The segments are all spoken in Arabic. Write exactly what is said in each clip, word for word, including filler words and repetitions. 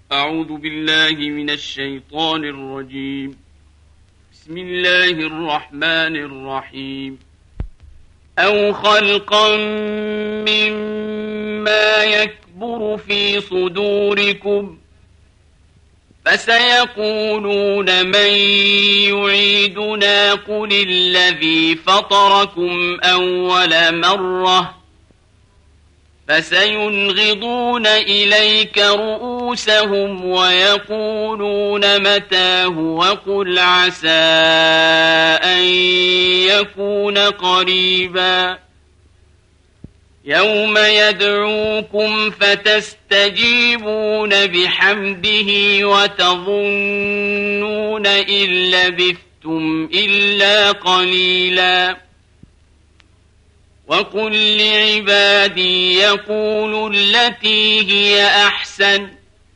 أعوذ بالله من الشيطان الرجيم. بسم الله الرحمن الرحيم. أو خلقا مما يكبر في صدوركم فسيقولون من يعيدنا قل الذي فطركم أول مرة فسينغضون إليك رؤوسهم ويقولون متاه وقل عسى أن يكون قريبا يوم يدعوكم فتستجيبون بحمده وتظنون إن لبثتم إلا قليلا وقل لعبادي يقولوا التي هي أحسن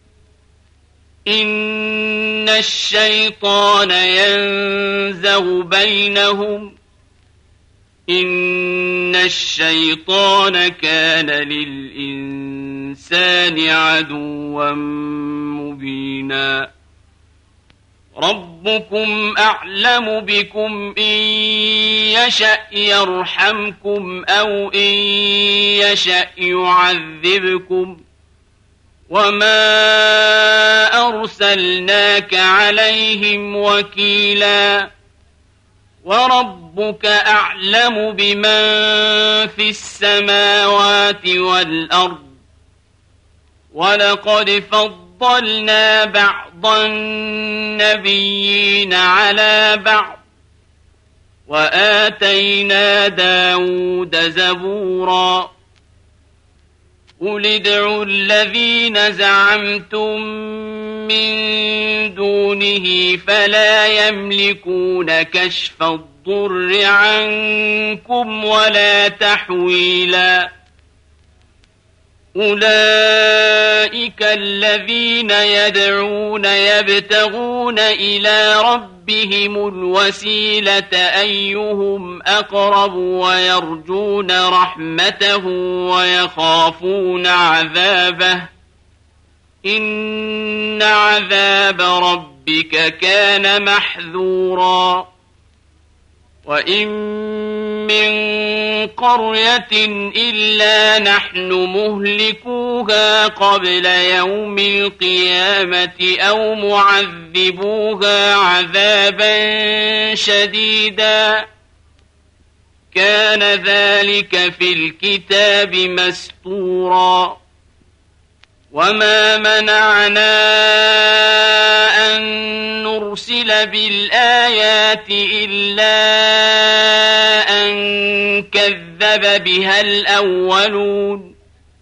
إن الشيطان ينزغ بينهم إن الشيطان كان للإنسان عدوا مبينا ربكم أعلم بكم إن يشأ يرحمكم أو إن يشأ يعذبكم وما أرسلناك عليهم وكيلا وربك أعلم بمن في السماوات والأرض ولقد فضلنا بعض النبيين على بعض وآتينا داود زبورا قل ادعوا الذين زعمتم من دونه فلا يملكون كشف الضر عنكم ولا تحويلا أولئك الذين يدعون يبتغون إلى ربهم الوسيلة أيهم أقرب ويرجون رحمته ويخافون عذابه إن عذاب ربك كان محذورا وإن من قرية إلا نحن مهلكوها قبل يوم القيامة أو معذبوها عذابا شديدا كان ذلك في الكتاب مسطورا وما منعنا أن نرسل بالآيات إلا أن كذب بها الأولون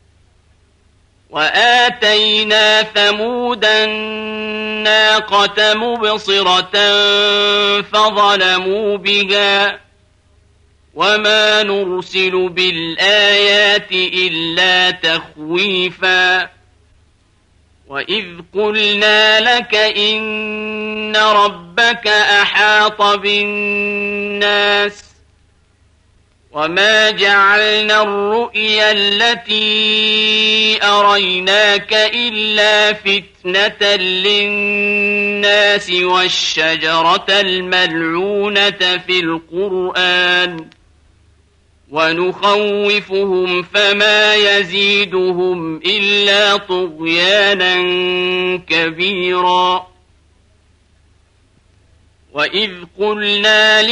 وآتينا ثمود الناقة مبصرة فظلموا بها وما نرسل بالآيات إلا تخويفا وإذ قلنا لك إن ربك أحاط بالناس وما جعلنا الرؤيا التي أريناك إلا فتنة للناس والشجرة الملعونة في القرآن ونخوفهم فما يزيدهم إلا طغيانا كبيرا وإذ قلنا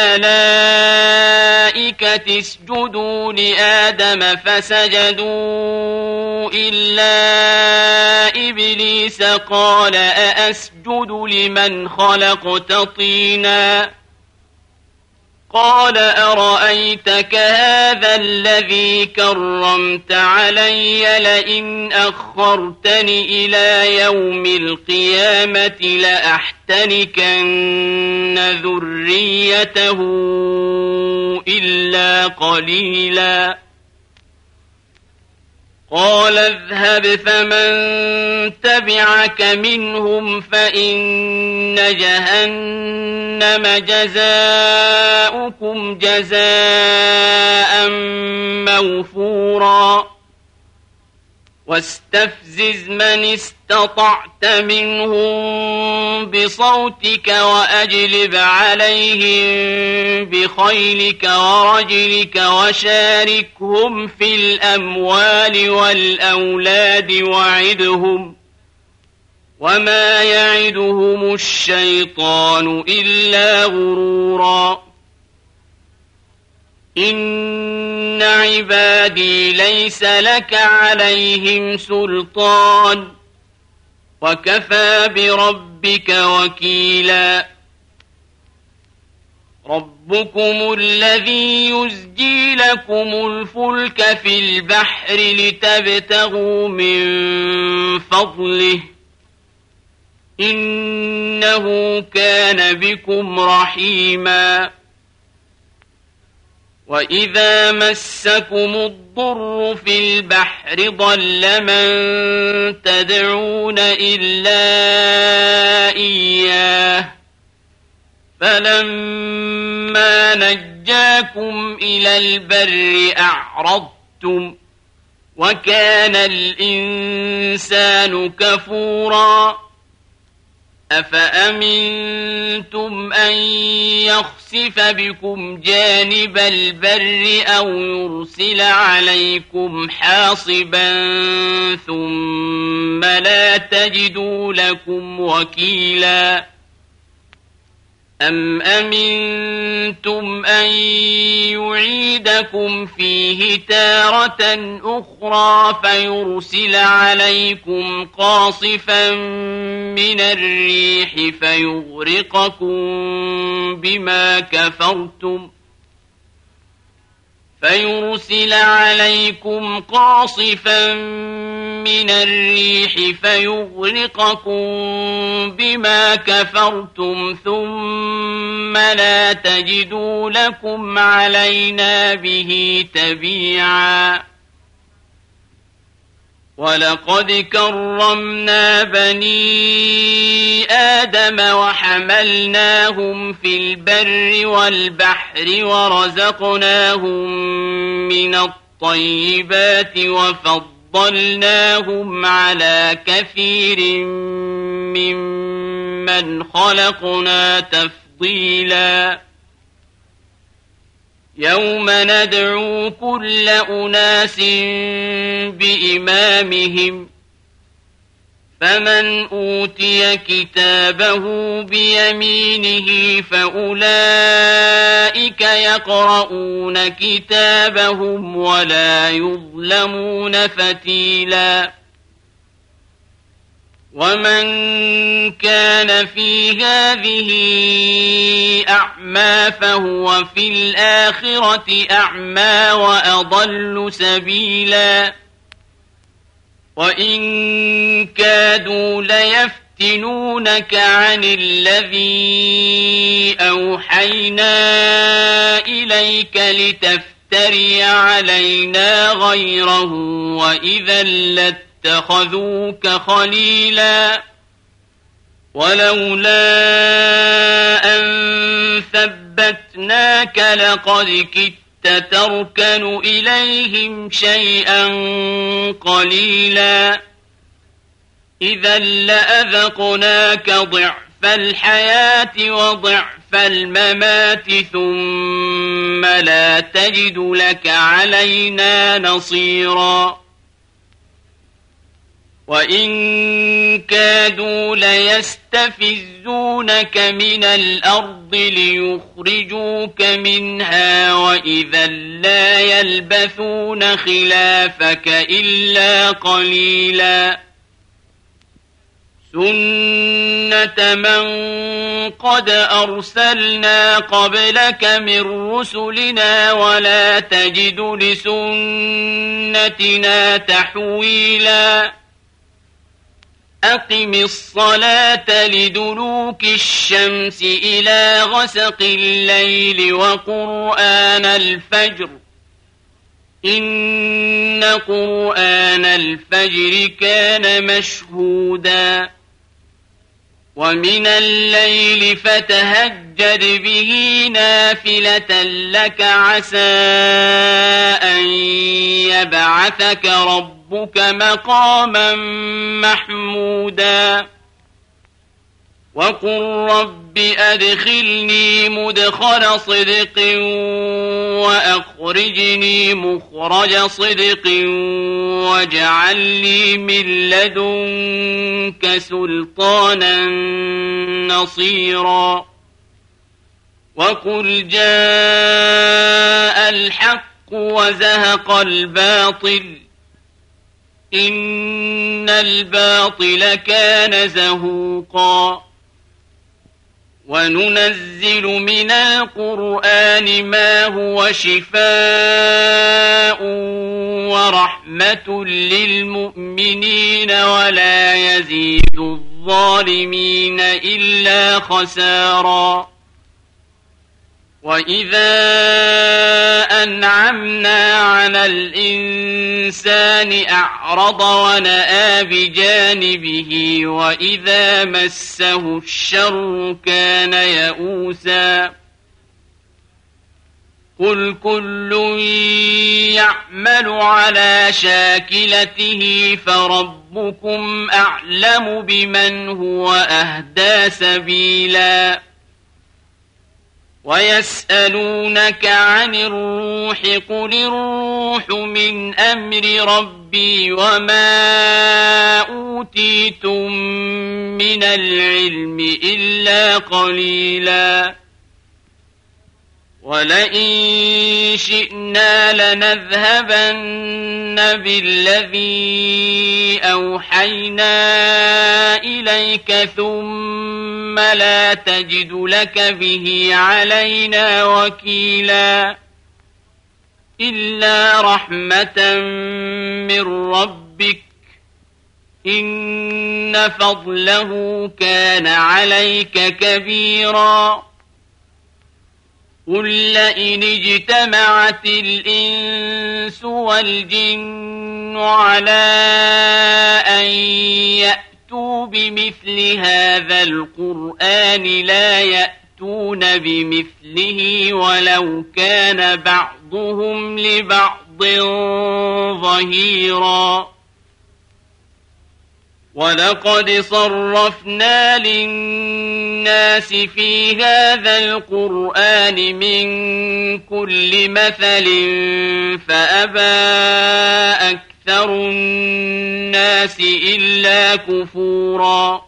للملائكة اسجدوا لآدم فسجدوا إلا إبليس قال أأسجد لمن خلقت طينا قال أرأيتك هذا الذي كرمت علي لئن أخرتني إلى يوم القيامة لأحتنكن ذريته إلا قليلا قال اذهب فمن تبعك منهم فإن جهنم جزاؤكم جزاء موفورا واستفزز من استطعت منهم بصوتك وأجلب عليهم بخيلك ورجلك وشاركهم في الأموال والأولاد وعدهم وما يعدهم الشيطان إلا غرورا إن عبادي ليس لك عليهم سلطان وكفى بربك وكيلا ربكم الذي يزجي لكم الفلك في البحر لتبتغوا من فضله إنه كان بكم رحيما وإذا مسكم الضر في البحر ضل من تدعون إلا إياه فلما نجاكم إلى البر أعرضتم وكان الإنسان كفورا أفأمنتم أن يخسف بكم جانب البر أو يرسل عليكم حاصبا ثم لا تجدوا لكم وكيلا أم أمنتم أن يعيدكم فيه تارة أخرى فيرسل عليكم قاصفا من الريح فيغرقكم بما كفرتم فيرسل عليكم قاصفا من الريح فيغرقكم بما كفرتم ثم لا تجدوا لكم علينا به تبيعا ولقد كرمنا بني آدم وحملناهم في البر والبحر ورزقناهم من الطيبات وفضلناهم على كثير ممن خلقنا تفضيلا يوم ندعو كل أناس بإمامهم فمن أوتي كتابه بيمينه فأولئك يقرؤون كتابهم ولا يظلمون فتيلا ومن كان في هذه أعمى فهو في الآخرة أعمى وأضل سبيلا وإن كادوا ليفتنونك عن الذي أوحينا إليك لتفتري علينا غيره وإذا لاتخذوك خليلا ولولا أن ثبتناك لقد كدت تركن إليهم شيئا قليلا إذا لأذقناك ضعف الحياة وضعف الممات ثم لا تجد لك علينا نصيرا وإن كادوا ليستفزونك من الأرض ليخرجوك منها وإذا لا يلبثون خلافك إلا قليلا سنة من قد أرسلنا قبلك من رسلنا ولا تجد لسنتنا تحويلا أقم الصلاة لدلوك الشمس إلى غسق الليل وقرآن الفجر إن قرآن الفجر كان مشهودا ومن الليل فتهجد به نافلة لك عسى أن يبعثك ربك ربك مقاما محمودا وقل رب أدخلني مدخل صدق وأخرجني مخرج صدق واجعل لي من لدنك سلطانا نصيرا وقل جاء الحق وزهق الباطل إن الباطل كان زهوقا وننزل من القرآن ما هو شفاء ورحمة للمؤمنين ولا يزيد الظالمين إلا خسارا وإذا أنعمنا على الإنسان أعرض ونأى بجانبه وإذا مسه الشر كان يئوسا قل كل يعمل على شاكلته فربكم أعلم بمن هو أهدى سبيلا ويسألونك عن الروح قل الروح من أمر ربي وما أوتيتم من العلم إلا قليلا ولئن شئنا لنذهبن بالذي أوحينا إليك ثم لا تجد لك به علينا وكيلا إلا رحمة من ربك إن فضله كان عليك كبيرا قل لئن اجتمعت الإنس والجن على أن يأتوا بمثل هذا القرآن لا يأتون بمثله ولو كان بعضهم لبعض ظهيرا ولقد صرفنا للناس في هذا القرآن من كل مثل فأبى أكثر الناس إلا كفورا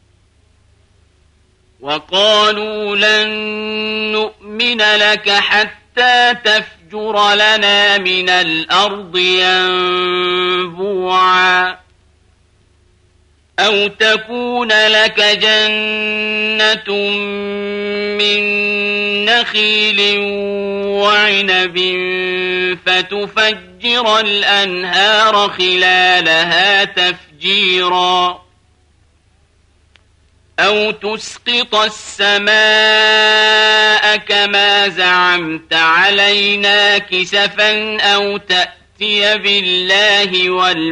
وقالوا لن نؤمن لك حتى تفجر لنا من الأرض ينبوعا أو تكون لك جنة من نخيل وعنب فتفجر الأنهار خلالها تفجيرا أو تسقط السماء كما زعمت علينا كسفا أو تأتي بالله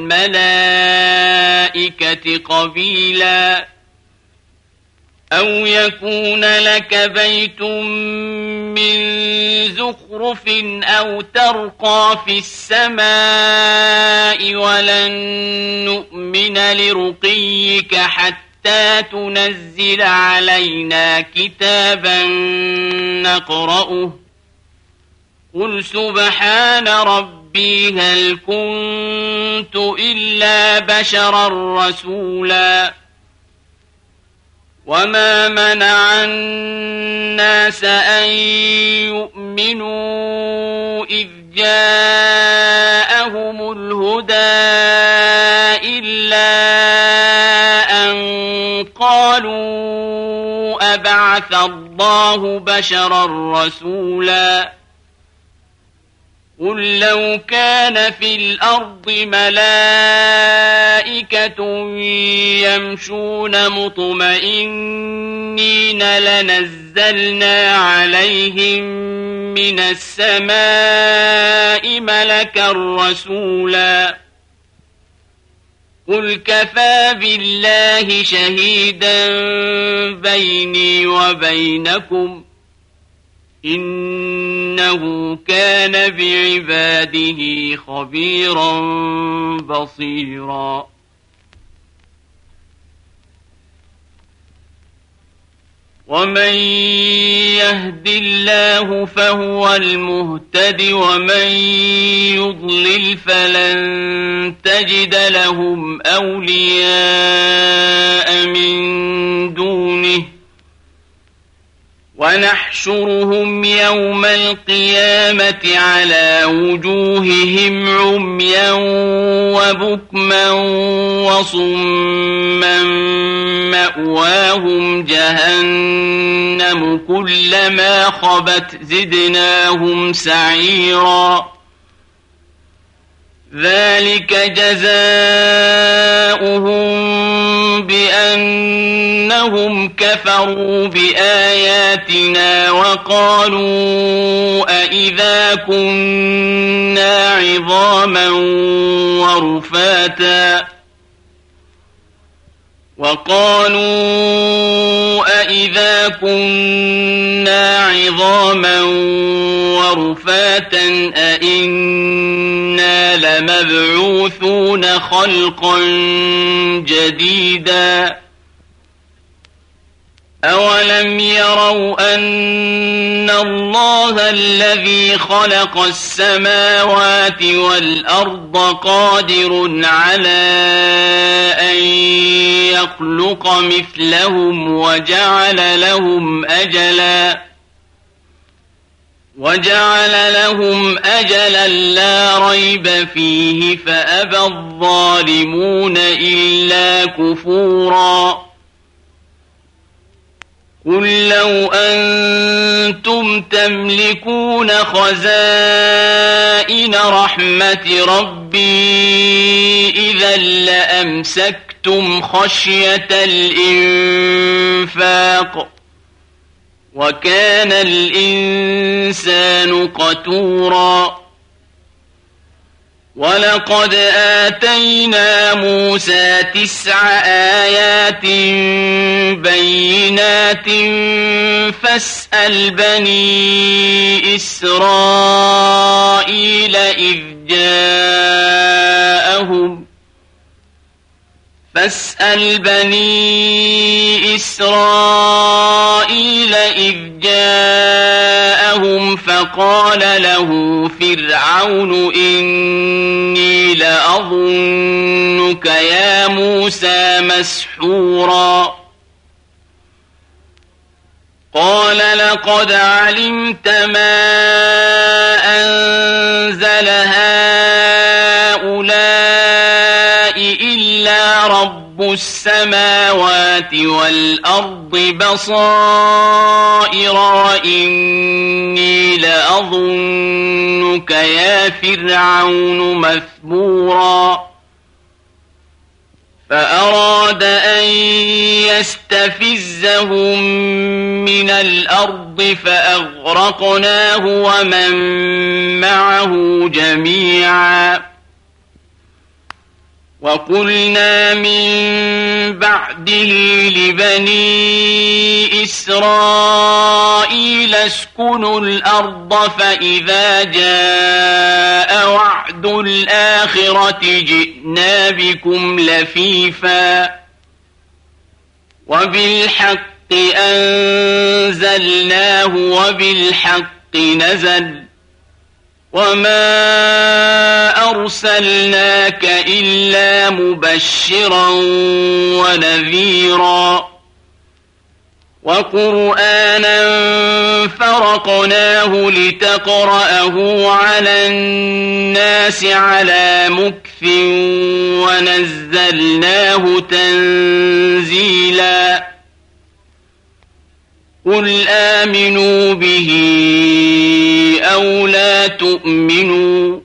والملائكة قبيلا أو يكون لك بيت من زخرف أو ترقى في السماء ولن نؤمن لرقيك حتى تنزل علينا كتابا نقرأه قل سبحان ربي هل كنت إلا بشرا رسولا وما منع الناس أن يؤمنوا إذ جاءهم الهدى إلا أن قالوا أبعث الله بشرا رسولا قل لو كان في الأرض ملائكة يمشون مطمئنين لنزلنا عليهم من السماء ملكا رسولا قل كفى بالله شهيدا بيني وبينكم إن إنه كان بعباده خبيرا بصيرا ومن يهد الله فهو المهتد ومن يضلل فلن تجد لهم أولياء من دونه ونحشرهم يوم القيامة على وجوههم عميا وبكما وصما مأواهم جهنم كلما خبت زدناهم سعيرا ذلك جزاؤهم بأنهم كفروا بآياتنا وقالوا أئذا كنا عظاما ورفاتا وقالوا أئذا كنا عظاما ورفاتا أئنا لمبعوثون خلقا جديدا أولم يروا أن الله الذي خلق السماوات والأرض قادر على أن يخلق مثلهم وجعل لهم أجلا وجعل لهم أجلا لا ريب فيه فأبى الظالمون إلا كفورا قل لو أنتم تملكون خزائن رحمة ربي إذا لأمسكتم خشية الإنفاق وكان الإنسان قتورا ولقد آتينا موسى تسع آيات بينات فاسأل بني إسرائيل إذ جاءهم فاسأل بني إسرائيل إذ جاءهم فقال له فرعون إني لأظنك يا موسى مسحورا قال لقد علمت ما أنزل هؤلاء إلا رب السماوات والأرض بصائر وإني لأظنك يا فرعون مثبورا فأراد أن يستفزهم من الأرض فأغرقناه ومن معه جميعا وقلنا من بعده لبني إسرائيل اسكنوا الأرض فإذا جاء وعد الآخرة جئنا بكم لفيفا وبالحق أنزلناه وبالحق نزل وما أرسلناك إلا مبشرا ونذيرا وقرآنا فرقناه لتقرأه على الناس على مكث ونزلناه تنزيلا قل آمنوا به أو لا تؤمنوا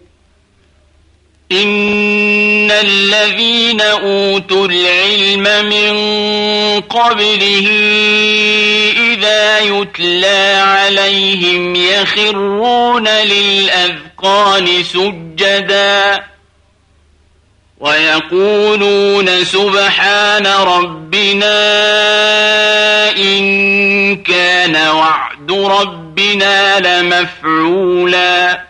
إن الذين أوتوا العلم من قبله إذا يتلى عليهم يخرون للأذقان سجدا ويقولون سبحان ربنا إن كان وعد ربنا لمفعولا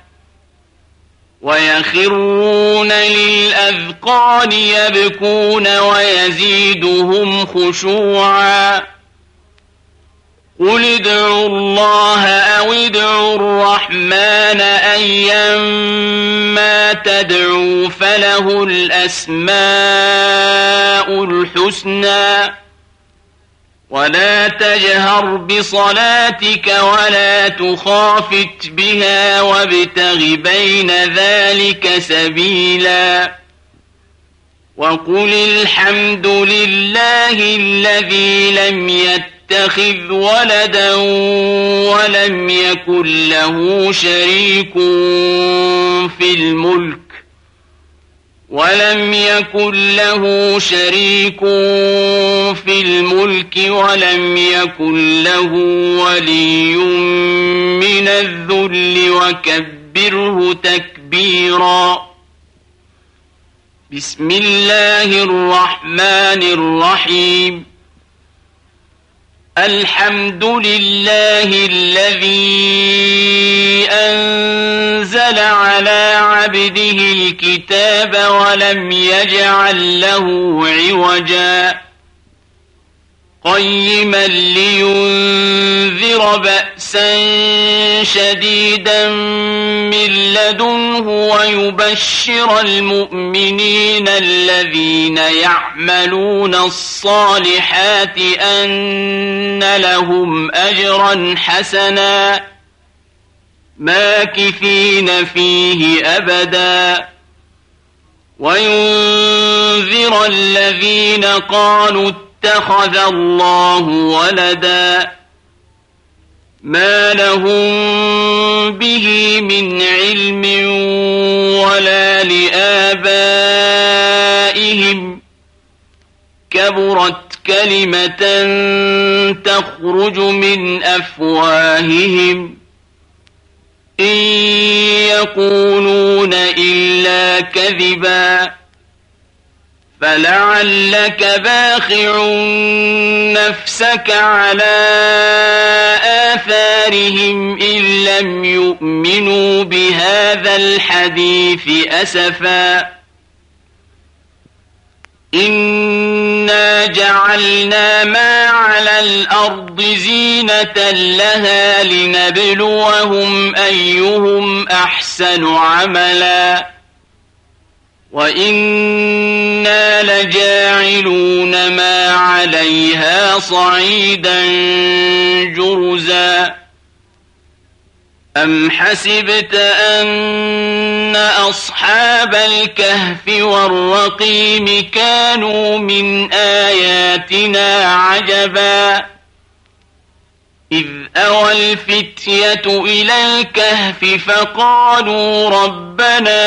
ويخرون للأذقان يبكون ويزيدهم خشوعا قل ادعوا الله أو ادعوا الرحمن أيما تدعوا فله الأسماء الحسنى ولا تجهر بصلاتك ولا تخافت بها وابتغ بين ذلك سبيلا وقل الحمد لله الذي لم يتخذ ولدا ولم يكن له شريك في الملك ولم يكن له شريك في الملك ولم يكن له ولي من الذل وكبره تكبيرا بسم الله الرحمن الرحيم الحمد لله الذي أنزل على عبده الكتاب ولم يجعل له عوجا قيما لينذر بأسا شديدا من لدنه ويبشر المؤمنين الذين يعملون الصالحات أن لهم أجرا حسنا ماكثين فيه أبدا وينذر الذين قالوا اتخذ الله ولدا ما لهم به من علم ولا لآبائهم كبرت كلمة تخرج من أفواههم إن يقولون إلا كذبا فلعلك باخع نفسك على آثارهم إن لم يؤمنوا بهذا الحديث أسفا إنا جعلنا ما على الأرض زينة لها لنبلوهم أيهم أحسن عملا وإنا لجاعلون ما عليها صعيدا جرزا أم حسبت أن أصحاب الكهف والرقيم كانوا من آياتنا عجبا إذ أوى الفتية إلى الكهف فقالوا ربنا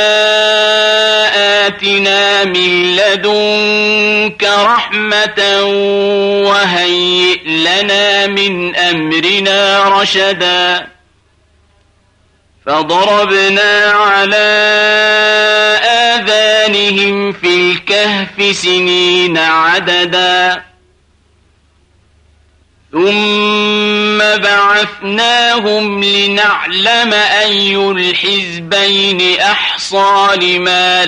آتنا من لدنك رحمة وهيئ لنا من أمرنا رشدا فضربنا على آذانهم في الكهف سنين عددا ثم بعثناهم لنعلم أي الحزبين أحصى لما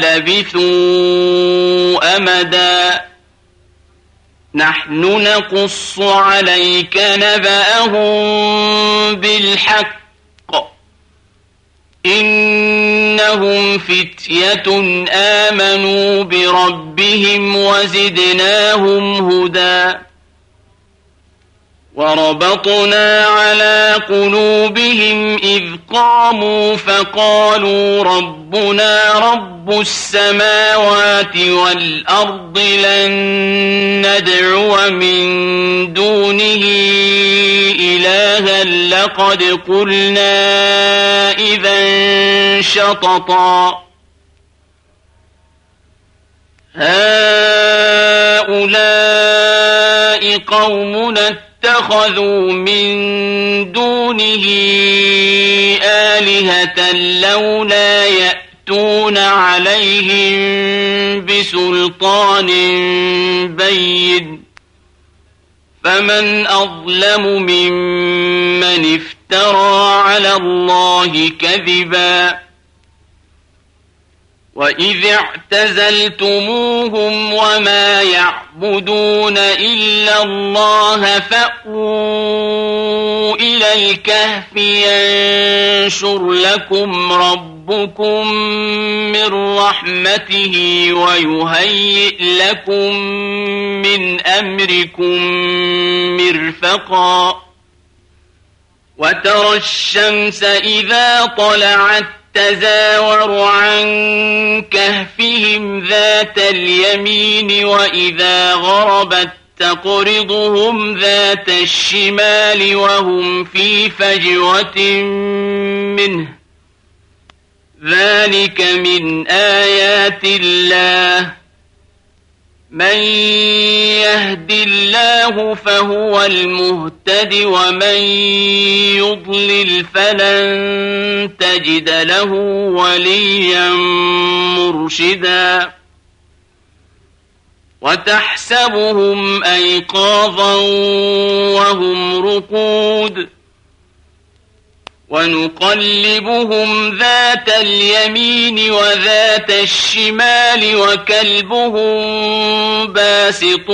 لبثوا أمدا نحن نقص عليك نبأهم بالحق إنهم فتية آمنوا بربهم وزدناهم هدى وربطنا على قلوبهم إذ قاموا فقالوا ربنا رب السماوات والأرض لن ندعو من دونه إلها لقد قلنا إذا شططا هؤلاء قومنا اتخذوا من دونه آلهة لولا تأتون عليهم بسلطان بين فمن أظلم ممن افترى على الله كذبا وإذ اعتزلتموهم وما يعبدون إلا الله فأووا إلى الكهف ينشر لكم ربكم من رحمته ويهيئ لكم من أمركم مرفقا وترى الشمس إذا طلعت تزاور عن كهفهم ذات اليمين وإذا غربت تقرضهم ذات الشمال وهم في فجوة منه ذلك من آيات الله من يهد الله فهو المهتد ومن يضلل فلن تجد له وليا مرشدا وتحسبهم أيقاظا وهم رقود ونقلبهم ذات اليمين وذات الشمال وكلبهم باسط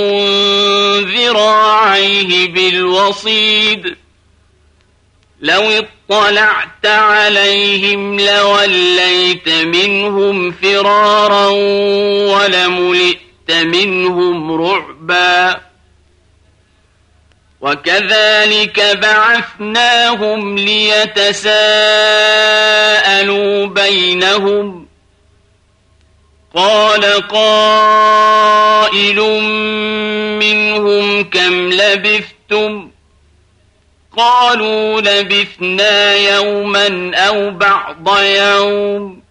ذراعيه بالوصيد لو اطلعت عليهم لوليت منهم فرارا ولملئت منهم رعبا وكذلك بعثناهم ليتساءلوا بينهم قال قائل منهم كم لبثتم قالوا لبثنا يوما أو بعض يوم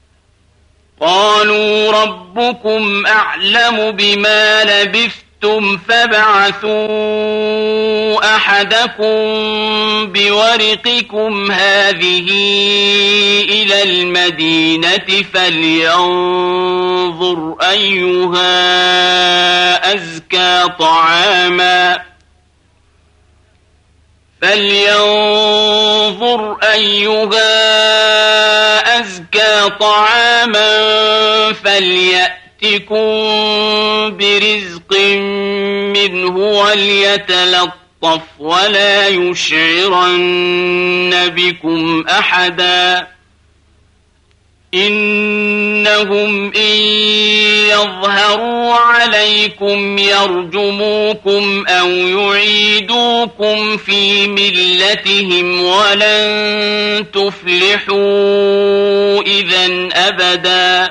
قالوا ربكم أعلم بما لبثتم فابعثوا أحدكم بورقكم هذه إلى المدينة فلينظر أيها أزكى طعاما فلينظر أيها أزكى طعاما فليأتكم برزق منه وليتلطف ولا يشعرن بكم أحدا إنهم إن يظهروا عليكم يرجموكم أو يعيدوكم في ملتهم ولن تفلحوا إذن أبدا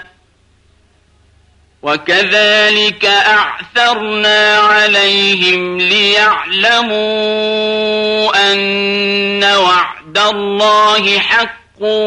وكذلك أعثرنا عليهم ليعلموا أن وعد الله حق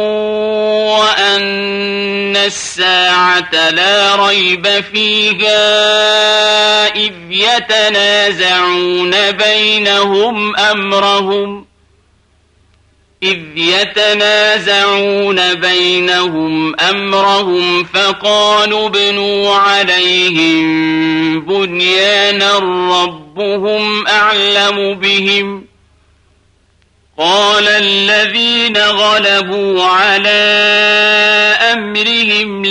وأن الساعة لا ريب فيها إذ يتنازعون بينهم أمرهم إذ يتنازعون بينهم أمرهم فقالوا ابنوا عليهم بنيانا ربهم أعلم بهم قال الذين غلبوا على أمرهم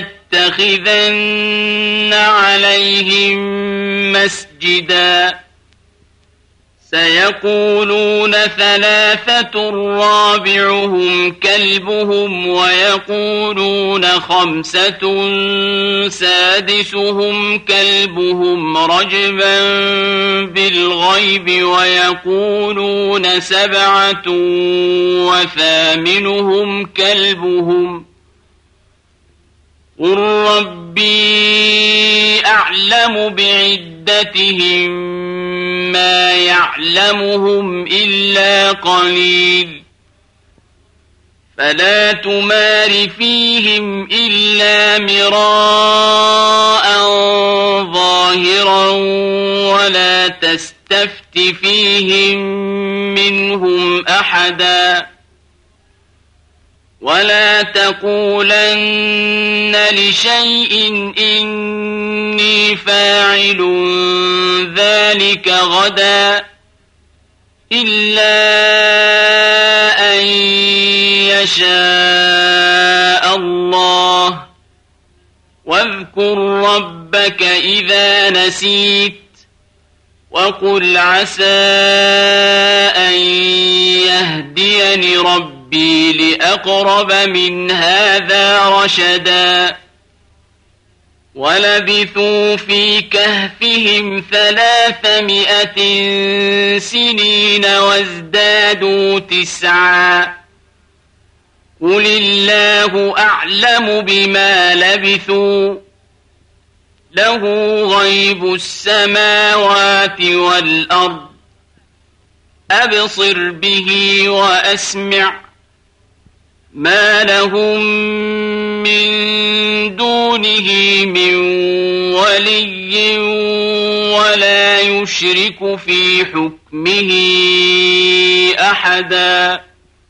لنتخذن عليهم مسجدا سيقولون ثلاثة رابعهم كلبهم ويقولون خمسة سادسهم كلبهم رجبا بالغيب ويقولون سبعة وثامنهم كلبهم قل ربي أعلم بعدتهم ما يعلمهم إلا قليل فلا تمار فيهم إلا مراء ظاهرا ولا تستفت فيهم منهم أحدا ولا تقولن لشيء إني فاعل ذلك غدا إلا أن يشاء الله واذكر ربك إذا نسيت وقل عسى أن يهديني ربي لأقرب من هذا رشدا ولبثوا في كهفهم ثلاثمائة سنين وازدادوا تسعا قل الله أعلم بما لبثوا له غيب السماوات والأرض أبصر به وأسمع ما لهم من دونه من ولي ولا يشرك في حكمه أحدا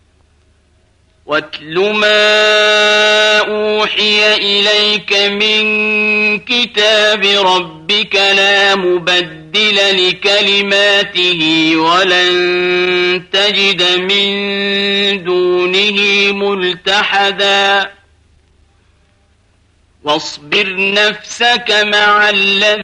واتل ما أوحي إليك من كتاب ربك لا مبدل لكلماته ولن تجد من دونه ملتحدا واصبر نفسك مع الذين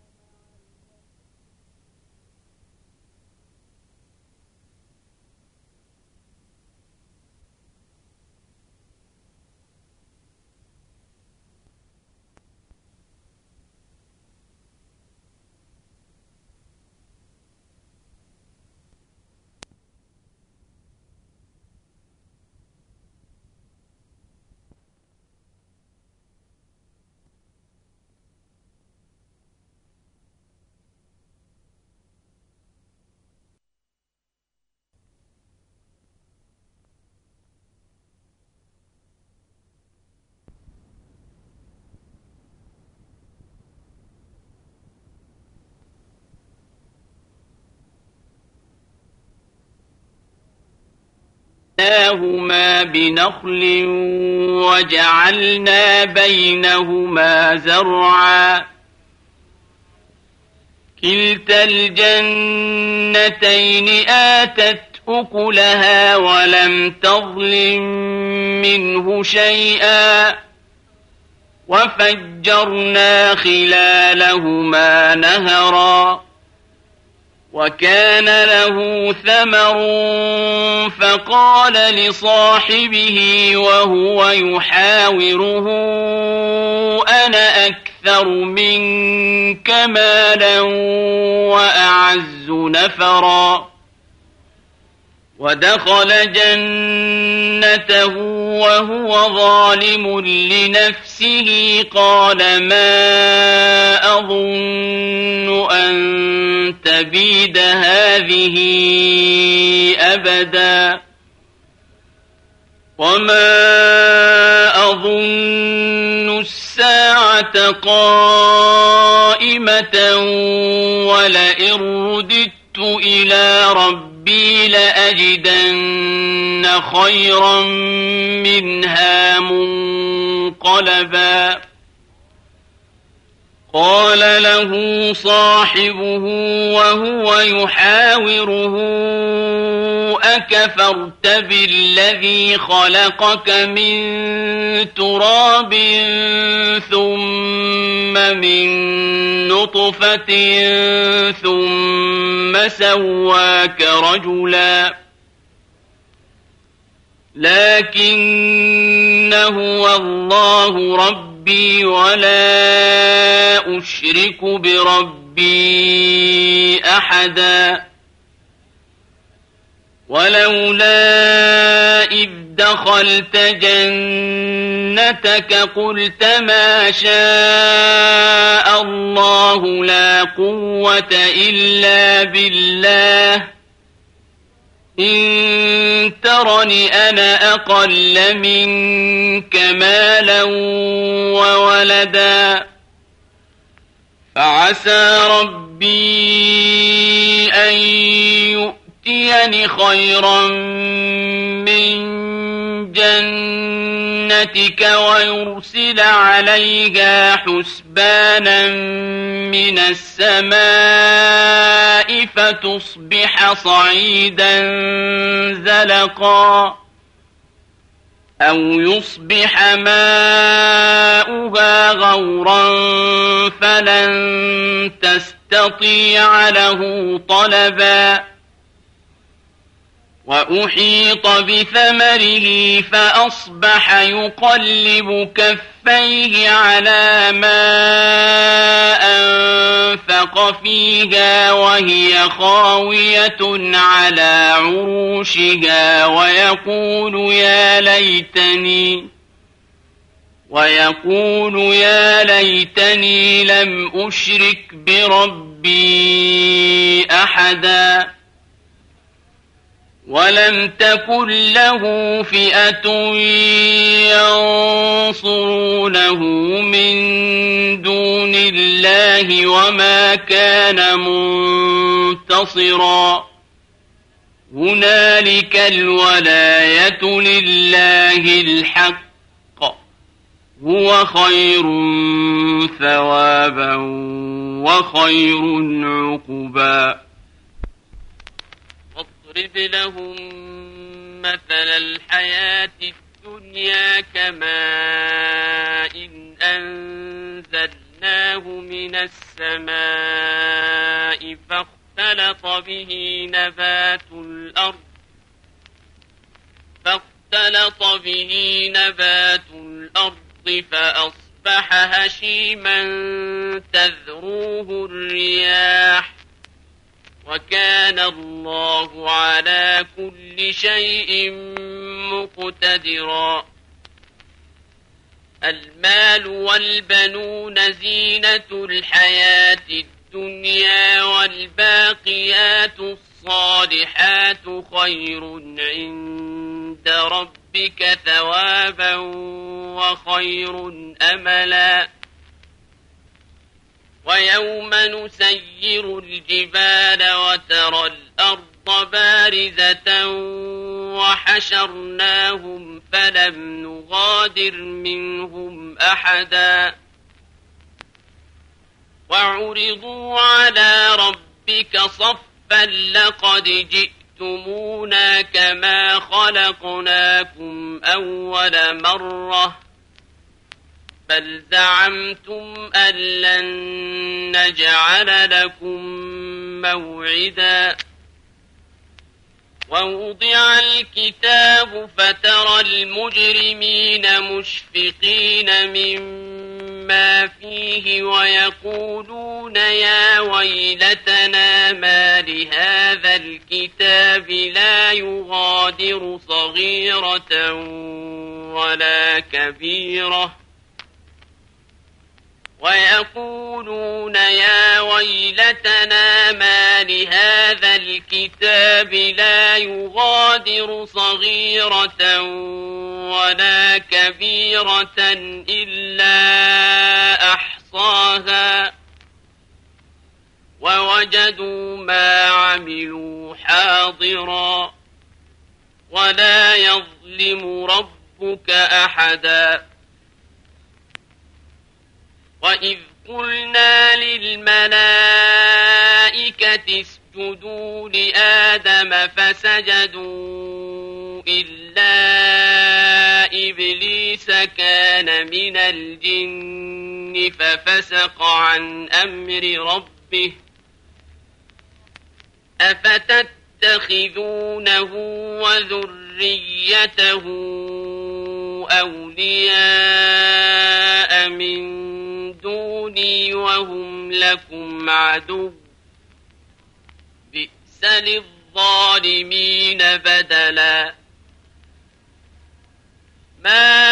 وَأَسْقَيْنَاهُمَا بِنَخْلٍ وَجَعَلْنَا بَيْنَهُمَا زَرْعًا كِلْتَا الْجَنَّتَيْنِ آتَتْ أُكُلَهَا وَلَمْ تَظْلِم مِّنْهُ شَيْئًا وَفَجَّرْنَا خِلَالَهُمَا نَهَرًا وكان له ثمر فقال لصاحبه وهو يحاوره أنا أكثر منك مالا وأعز نفرا ودخل جنته وهو ظالم لنفسه قال ما أظن أن تبيد هذه أبدا وما أظن الساعة قائمة ولئن رددت إلى ربي لأجدن خيرا منها منقلبا قال له صاحبه وهو يحاوره أكفرت بالذي خلقك من تراب ثم من نطفة ثم سواك رجلا لكن هو الله ربي ولا أشرك بربي أحدا ولولا إذ دخلت جنتك قلت ما شاء الله لا قوة إلا بالله إن ترني أنا أقل منك مالا وولدا فعسى ربي أن يؤتيني خيرا من جنتك ويرسل عليها حسبانا من السماء فتصبح صعيدا زلقا أو يصبح ماؤها غورا فلن تستطيع له طلبا وأحيط بثمره فأصبح يقلب كفيه على ما أنفق فيها وهي خاوية على عروشها ويقول يا ليتني ويقول يا ليتني لم أشرك بربي أحدا ولم تكن له فئة ينصرونه من دون الله وما كان منتصرا هنالك الولاية لله الحق هو خير ثوابا وخير عقبا واضرب لهم مثل الحياة الدنيا كماء إن أنزلناه من السماء فاختلط به نبات الأرض فاختلط به نبات الأرض فأصبح هشيما تذروه الرياح وكان الله على كل شيء مقتدرا المال والبنون زينة الحياة الدنيا والباقيات الصالحات خير عند ربك ثوابا وخير أملا ويوم نسير الجبال وترى الأرض بارزة وحشرناهم فلم نغادر منهم أحدا وعرضوا على ربك صفا لقد جئتمونا كما خلقناكم أول مرة بل زعمتم أن لن نجعل لكم موعدا ووضع الكتاب فترى المجرمين مشفقين مما فيه ويقولون يا ويلتنا ما لهذا الكتاب لا يغادر صغيرة ولا كبيرة ويقولون يا ويلتنا ما لهذا الكتاب لا يغادر صغيرة ولا كبيرة إلا أحصاها ووجدوا ما عملوا حاضرا ولا يظلم ربك أحدا وإذ قلنا للملائكة اسجدوا لآدم فسجدوا إلا إبليس كان من الجن ففسق عن أمر ربه أفتتخذونه وذريته أولياء من دوني وهم لكم عدو بئس للظالمين بدلا ما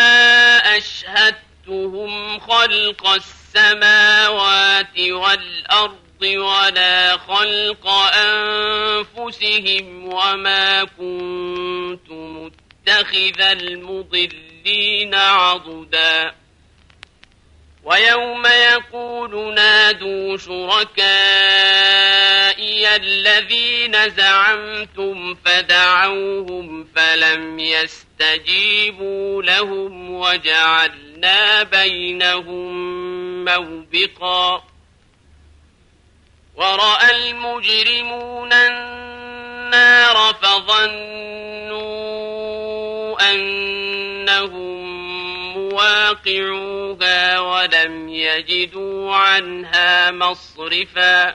أشهدتهم خلق السماوات والأرض ولا خلق أنفسهم وما كنت متخذ المضلين عضدا ويوم يقول نادوا شركائي لقي الذين زعمتم فدعوهم فلم يستجيبوا لهم وجعلنا بينهم موبقا ورأى المجرمون النار فظنوا أنهم مواقعوها ولم يجدوا عنها مصرفا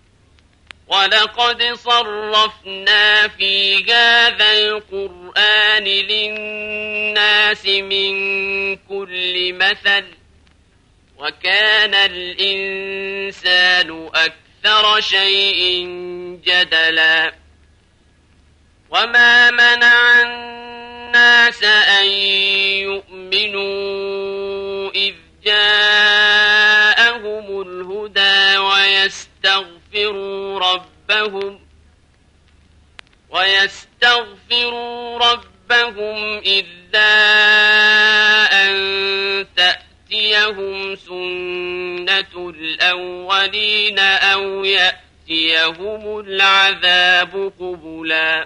ولقد صرفنا في هذا القرآن للناس من كل مثل وكان الإنسان أكثر شيء جدلا وما منع الناس أن يؤمنوا إذ جاءهم الهدى ويستغفروا ربهم ويستغفروا ربهم إلا أن تأتيهم سنة الأولين أو يأتيهم العذاب قبلا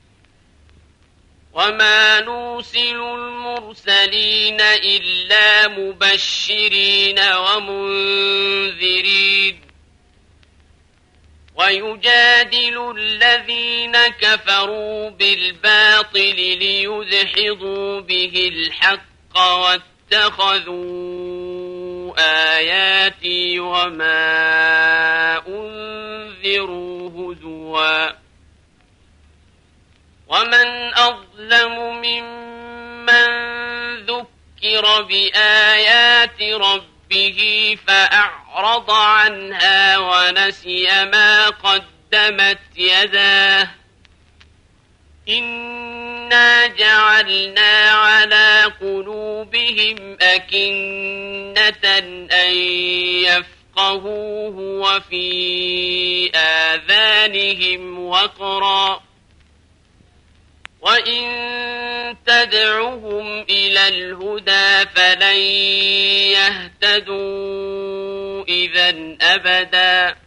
وما نرسل المرسلين إلا مبشرين ومنذرين ويجادل الذين كفروا بالباطل ليدحضوا به الحق واتخذوا آياتي وما أنذروا هزوا ومن أظلم ممن ذكر بآيات ربه فأعرض عنها ونسي ما قدمت يداه إنا جعلنا على قلوبهم أكنة أن يفقهوه وفي آذانهم وقرا وإن تدعهم إلى الهدى فلن يهتدوا إذا أبدا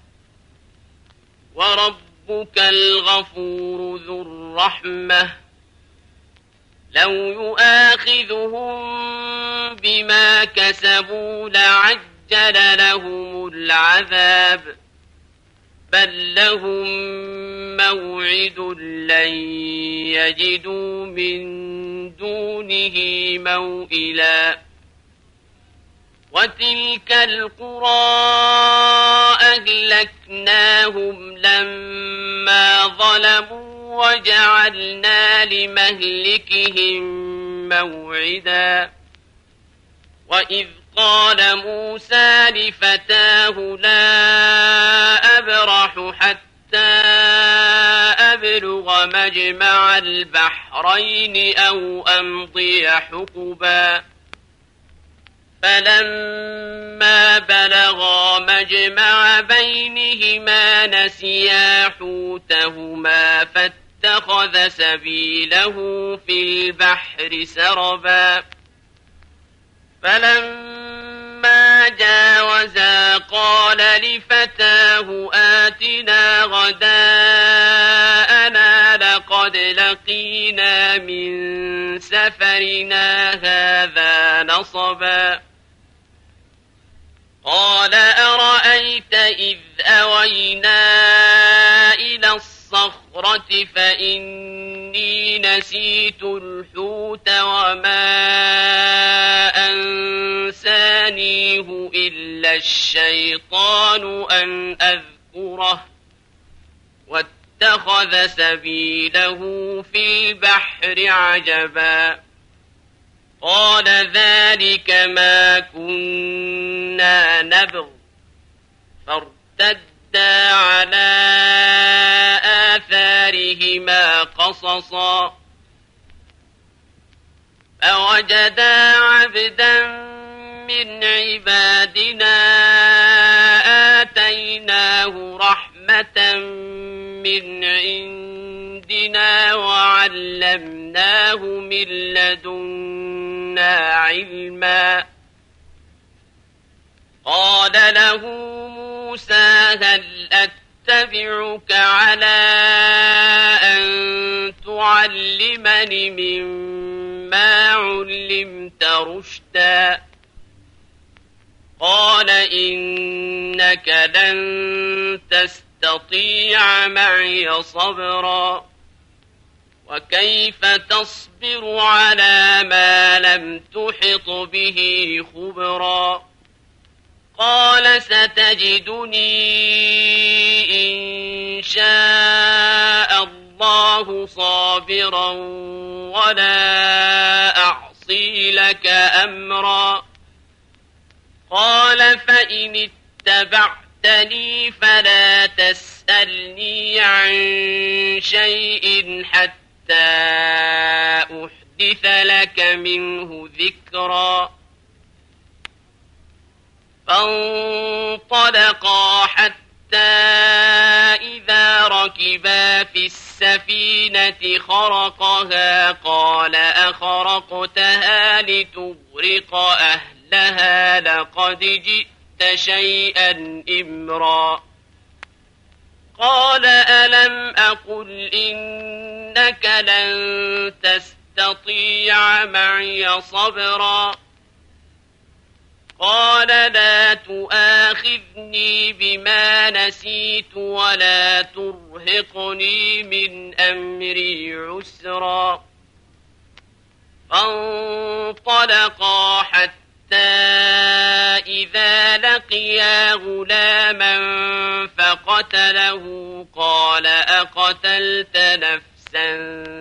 وربك الغفور ذو الرحمة لو يؤاخذهم بما كسبوا لعجل لهم العذاب بل لهم موعد لن يجدوا من دونه موئلا وتلك القرى أهلكناهم لما ظلموا وجعلنا لمهلكهم موعدا وإذ قال موسى لفتاه لا أبرح حتى أبلغ مجمع البحرين أو أمضي حقبا فلما بلغا مجمع بينهما نسيا حوتهما فاتخذ سبيله في البحر سربا فلما جاوزا قال لفتاه آتنا غداءنا لقد لقينا من سفرنا هذا نصبا قال أرأيت إذ أوينا إلى الصخرة فإني نسيت الحوت وما أنسانيه إلا الشيطان أن أذكره واتخذ سبيله في البحر عجبا قال ذلك ما كنا نبغ فارتدا على آثارهما قصصا فوجدا عبدا من عبادنا آتيناه رحمة من عندنا وعلمناه من لدنا علما قال له موسى هل أتبعك أتبعك على أن تعلمني مما علمت رشدا قال إنك لن تستطيع معي صبرا وكيف تصبر على ما لم تحط به خبرا قال ستجدني إن شاء الله صابرا ولا أعصي لك أمرا قال فإن اتبعتني فلا تسألني عن شيء حتى أحدث لك منه ذكرا فانطلقا حتى إذا ركبا في السفينة خرقها قال أخرقتها لتغرق أهلها لقد جئت شيئا إمرا قال ألم أقل إنك لن تستطيع معي صبرا قال لا تؤاخذني بما نسيت ولا ترهقني من أمري عسرا فانطلقا حتى إذا لقيا غلاما فقتله قال أقتلت نفسا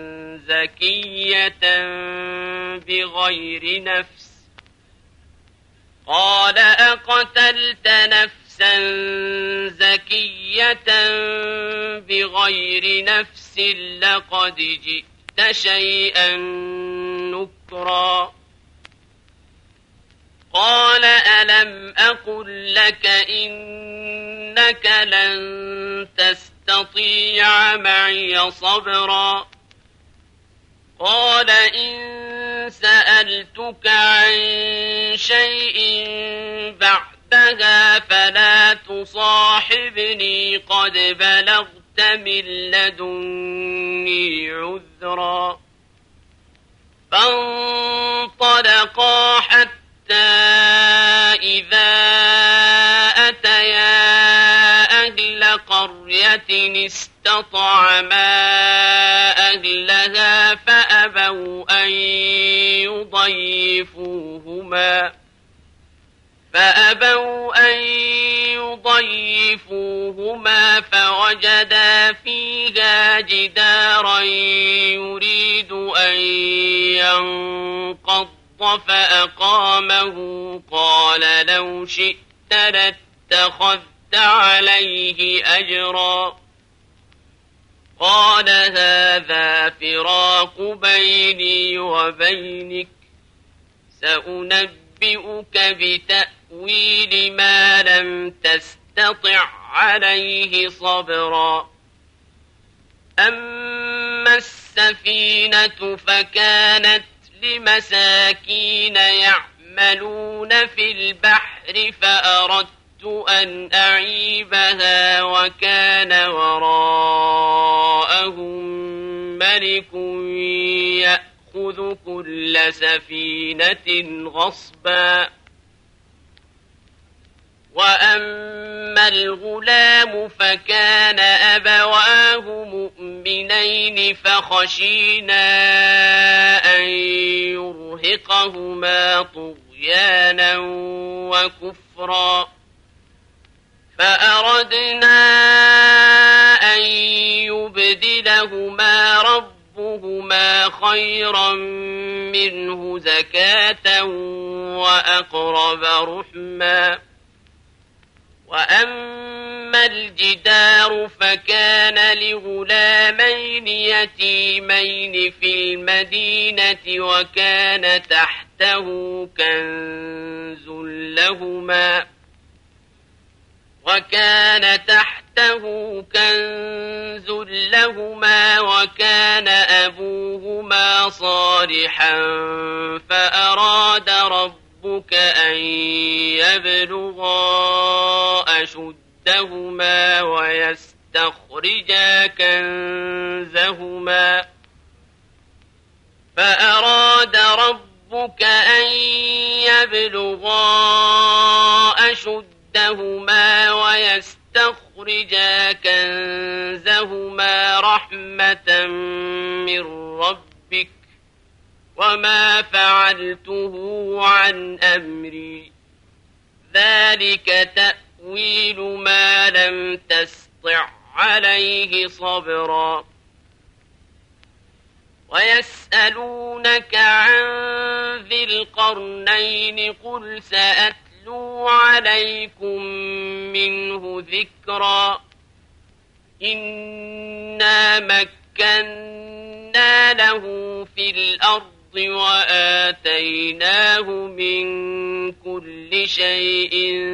زكية بغير نفس قال أقتلت نفسا زكية بغير نفس لقد جئت شيئا نكرا قال ألم أقل لك إنك لن تستطيع معي صبرا قال إن سألتك عن شيء بعدها فلا تصاحبني قد بلغت من لدني عذرا فانطلقا حتى إذا أتيا أهل قرية استطعما أهلها فأبوا أن يضيفوهما فأبوا أن يضيفوهما فوجدا فيها جدارا يريد أن ينقض فأقامه قال لو شئت لاتخذت عليه أجرا قال هذا فراق بيني وبينك سأنبئك بتأويل ما لم تستطع عليه صبرا أما السفينة فكانت لمساكين يعملون في البحر فأردت أن أعيبها وكان وراءهم ملك يأخذ كل سفينة غصبا وأما الغلام فكان أبواه مؤمنين فخشينا أن يرهقهما طغيانا وكفرا فأردنا أن يبدلهما ربهما خيرا منه زكاة وأقرب رحما وأما الجدار فكان لغلامين يتيمين في المدينة وكان تحته كنز لهما وكان تحته كنز لهما وكان أبوهما صالحا فأراد ربك أن يبلغا أشدهما ويستخرجا ليستخرجا كنزهما فأراد ربك أن يبلغا أشدهما ويستخرجا كنزهما رحمة من ربك وما فعلته عن أمري ذلك تأويل ما لم تسطع عليه صبرا ويسألونك عن ذي القرنين قل سأتلو عليكم منه ذكرا إنا مكنا له في الأرض وآتيناه من كل شيء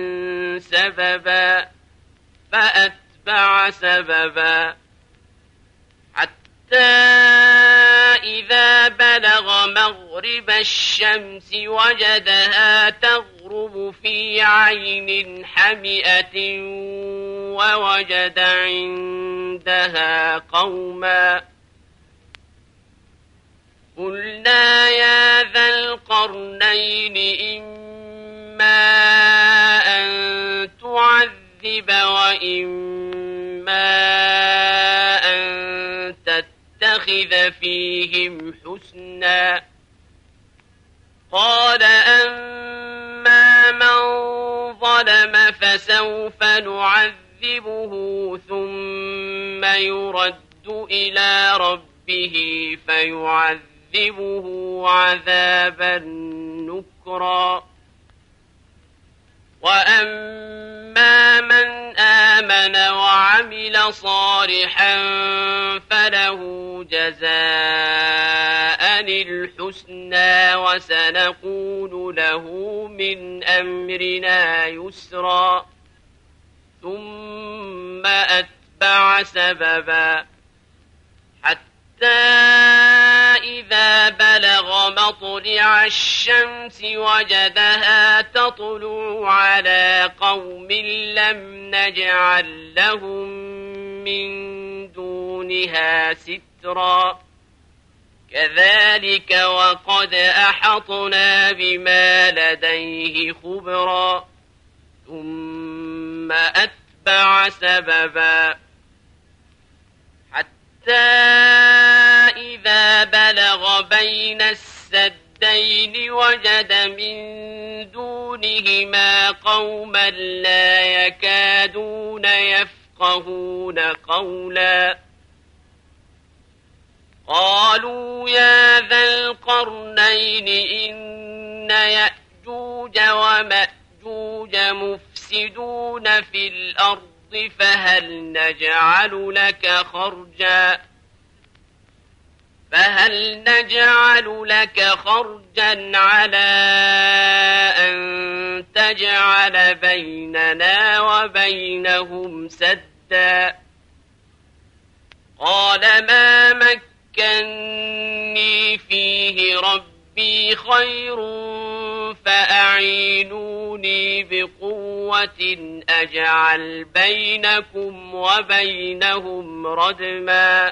سببا فأتبع سببا حتى إذا بلغ مغرب الشمس وجدها تغرب في عين حمئة ووجد عندها قوما قلنا يا ذا القرنين إما أن تعذب وإما أن تتخذ فيهم حسنا قال أما من ظلم فسوف نعذبه ثم يرد إلى ربه فيعذبه عذابا نكرا وأما من آمن وعمل صالحا فله جزاء الحسنى وسنقول له من أمرنا يسرا ثم أتبع سببا حتى إذا بلغ مطلع الشمس وجدها تطلع على قوم لم نجعل لهم من دونها سترا كذلك وقد أحطنا بما لديه خبرا ثم أتبع سببا حتى إذا بلغ بين السدين وجد من دونهما قوما لا يكادون يفقهون قولا قالوا يا ذا القرنين إن يأجوج ومأجوج مفسدون في الأرض فهل نجعل لك خرجا فهل نجعل لك خرجا على أن تجعل بيننا وبينهم سدا قال ما مكني فيه ربي خير فأعينوني بقوة أجعل بينكم وبينهم ردما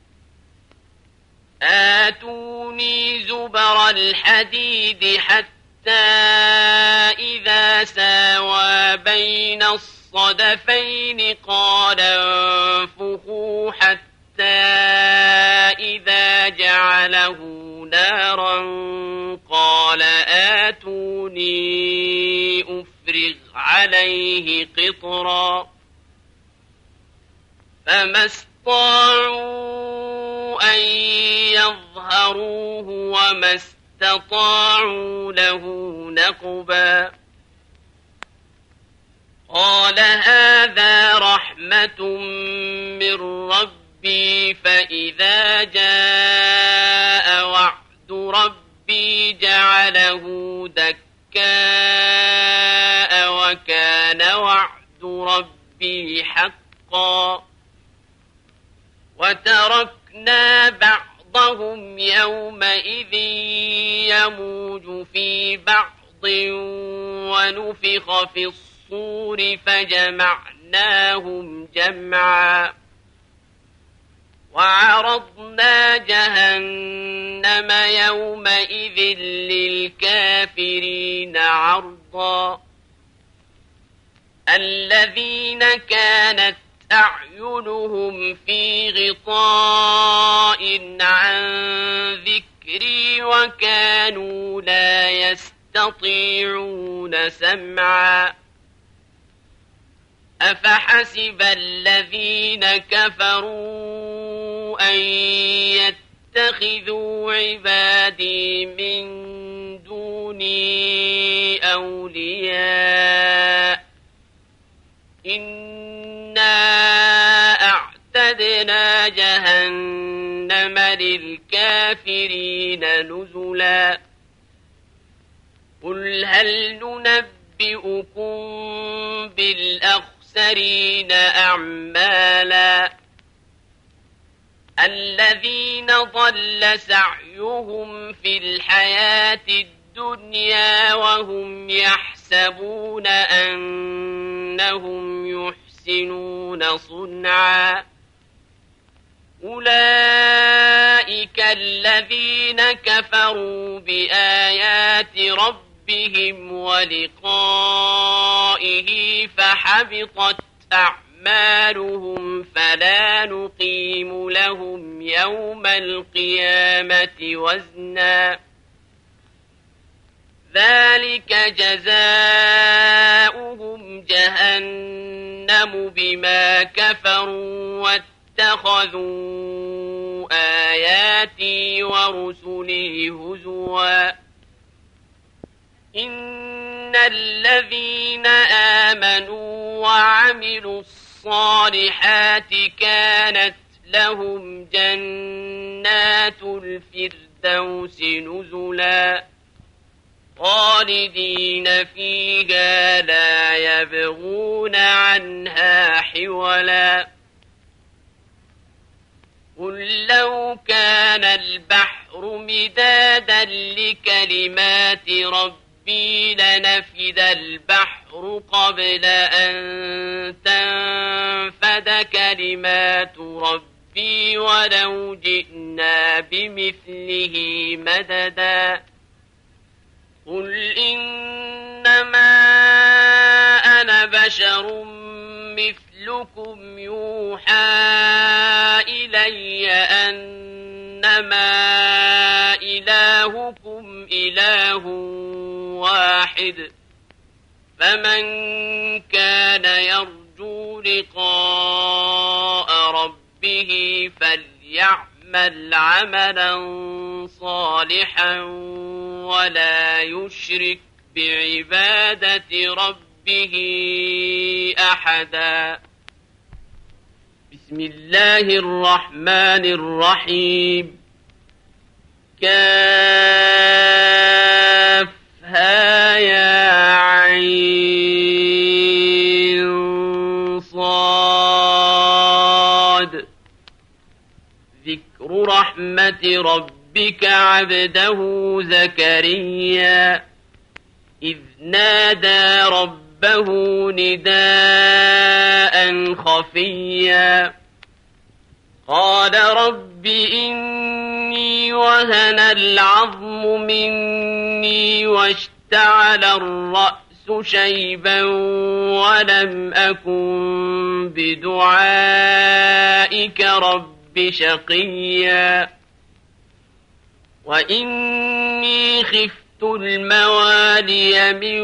آتوني زبر الحديد حتى إذا ساوى بين الصدفين قال انفخوا حتى إذا جعله نارا قال آتوني أفرغ عليه قطرا فما استطاعوا أن يظهروه وما استطاعوا له نقبا قال هذا رحمة من ربي فإذا جاء وعد ربي جعله دكاء وكان وعد ربي حقا وتركنا بعضهم يومئذ يموج في بعض ونفخ في الصور فجمعناهم فجمعناهم جمعا وعرضنا جهنم يومئذ للكافرين عرضا الذين كانت أعينهم في غطاء عن ذكري وكانوا لا يستطيعون سمعا أفحسب الذين كفروا أن يتخذوا عبادي من دوني أولياء إنا أعتدنا جهنم للكافرين نزلا قل هل ننبئكم بالأخسرين أعمالا الذين ضل سعيهم في الحياة الدنيا وهم يحسبون أنهم يحسنون صنعا أولئك الذين كفروا بآيات ربهم ولقائه فحبطت أعمالهم فلا نقيم لهم يوم القيامة وزنا ذلك جزاؤهم جهنم بما كفروا واتخذوا آياتي ورسلي هزوا إن الذين آمنوا وعملوا الصالحات كانت لهم جنات الفردوس نزلا خالدين فيها لا يبغون عنها حولا قل لو كان البحر مدادا لكلمات ربي لنفد البحر قبل أن تنفد كلمات ربي ولو جئنا بمثله مددا قل إنما أنا بشر مثلكم يوحى إلي أنما إلهكم إله واحد فمن كان يرجو لقاء ربه فليعمل عملا صالحا ولا يشرك بعبادة ربه أحدا بسم الله الرحمن الرحيم كافها يا عين صاد ذكر رحمة ربك عبده زكريا إذ نادى ربه نداء خفيا قال رب إني وهن العظم مني واشتعل الرأس شيبا ولم أكن بدعائك رب شقيا وإني خفت الموالي من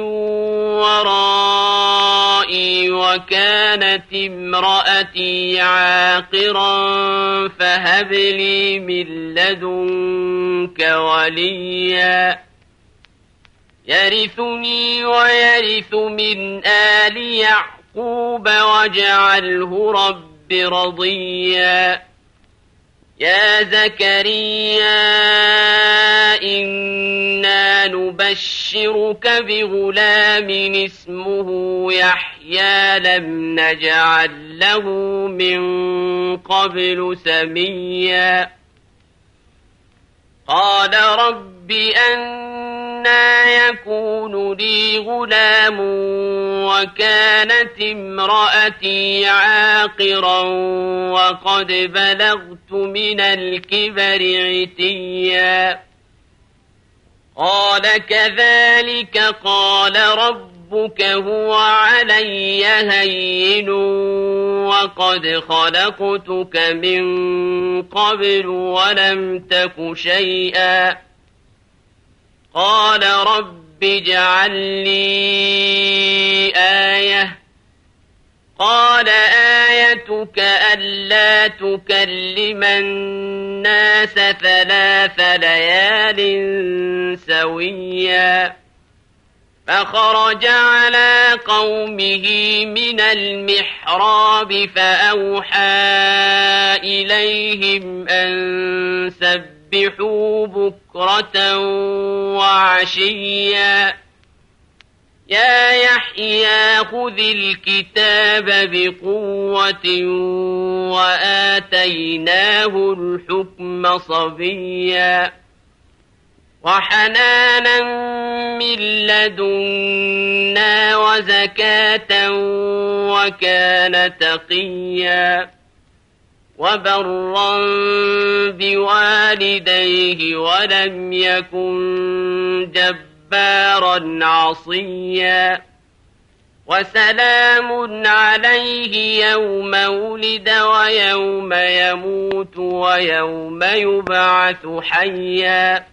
ورائي وكانت امرأتي عاقرا فهب لي من لدنك وليا يرثني ويرث من آل يعقوب واجعله رب رضيا يا زكريا إنا نبشرك بغلام اسمه يحيى لم نجعل له من قبل سميا قال رب أنى يكون لي غلام وكانت امرأتي عاقرا وقد بلغت من الكبر عتيا قال كذلك قال ربك هو علي هين وقد خلقتك من قبل ولم تك شيئا قال رب اجعل لي آية قال آيتك ألا تكلم الناس ثلاث ليال سويا فخرج على قومه من المحراب فأوحى إليهم أن سبحوا بكرة وعشيا يا يحيى خذ الكتاب بقوة وآتيناه الحكم صبيا وحنانا من لدنا وزكاة وكان تقيا وبرا بوالديه ولم يكن جبارا عصيا وسلام عليه يوم ولد ويوم يموت ويوم يبعث حيا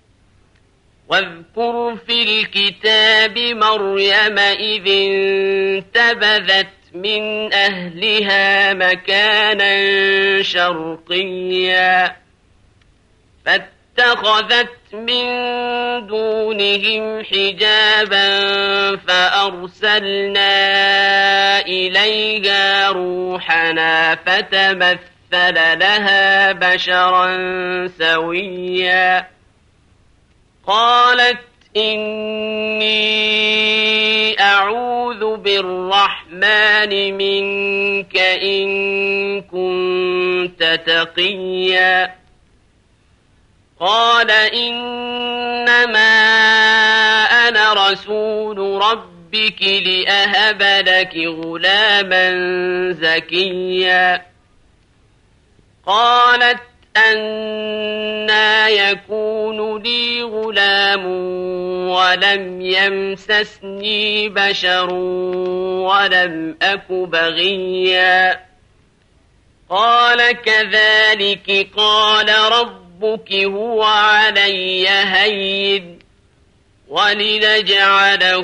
واذكر في الكتاب مريم إذ انتبذت من أهلها مكانا شرقيا فاتخذت من دونهم حجابا فأرسلنا إليها روحنا فتمثل لها بشرا سويا قالت إني أعوذ بالرحمن منك إن كنت تقيا قال إنما أنا رسول ربك لأهب لك غلاما زكيا قالت أنى يكون لي غلام ولم يمسسني بشر ولم أك بغيا قال كذلك قال ربك هو علي هين ولنجعله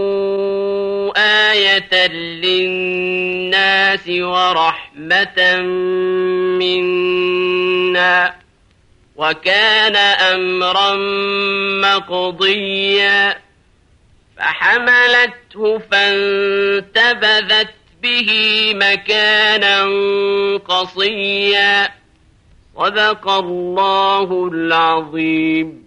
آية للناس ورحمة منا وكان أمرا مقضيا فحملته فانتبذت به مكانا قصيا صدق الله العظيم.